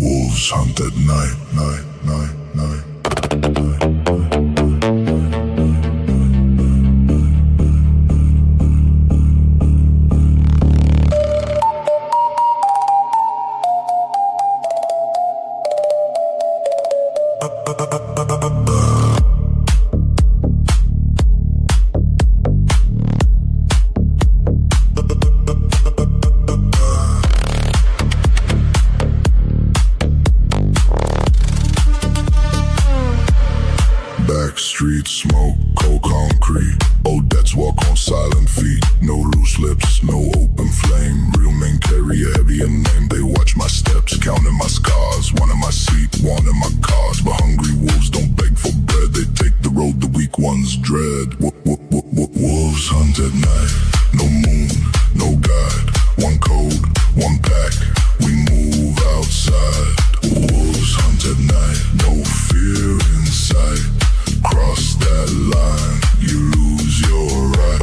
Wolves hunt at night, night, night, night. Backstreet smoke, cold concrete. Odettes walk on silent feet. No loose lips, no open flame. Real men carry a heavier name. They watch my steps, counting my scars. One in my seat, one in my cars. But hungry wolves don't beg for bread. They take the road the weak ones dread. Wolves hunt at night. No moon, no guide. One code, one pack. We move outside. Wolves hunt at night. No fear in sight. Cross that line, you lose your right.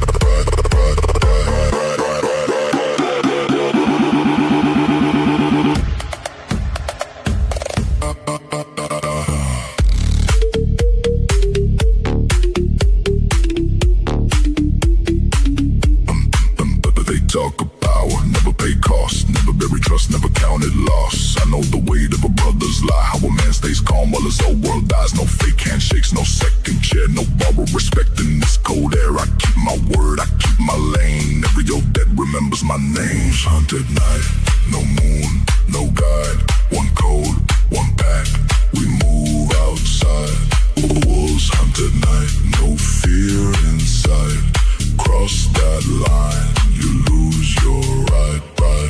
They talk of power, never pay cost, never bury trust, never counted loss. I know the weight of a brother's lie, how a man stays calm while his whole world dies. No fake handshakes, no second chair, no borrowed respect in this cold air. I keep my word, I keep my lane. Every old dead remembers my name. Hunt at night, no moon, no guide. One code, one pack, we move outside. Wolves hunt at night, no fear inside. Cross that line, you lose your right.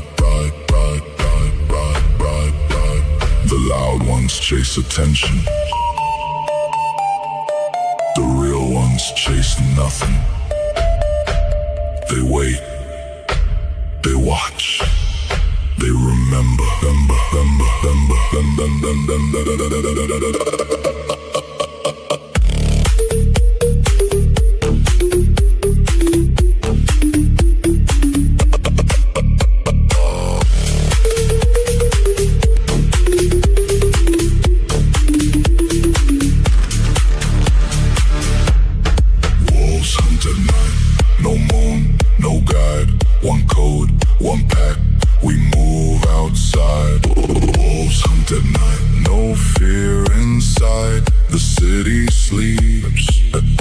The loud ones chase attention. The real ones chase nothing. They wait, they watch, they remember. No moon, no guide, one code, one pack, we move outside. Wolves hunt at night, no fear inside. The city sleeps.